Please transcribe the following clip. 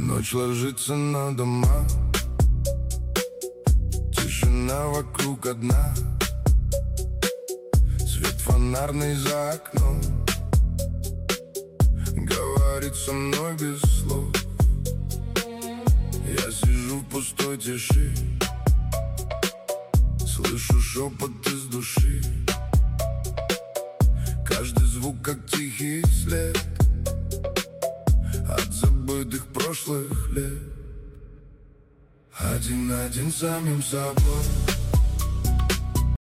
Ночь ложится на дома, тишина вокруг одна, свет фонарный за окном говорит со мной без слов. Я сижу в пустой тиши, слышу шепот из души. Каждый звук как тихий след от забытых прошлых лет. Один на один с самим собой.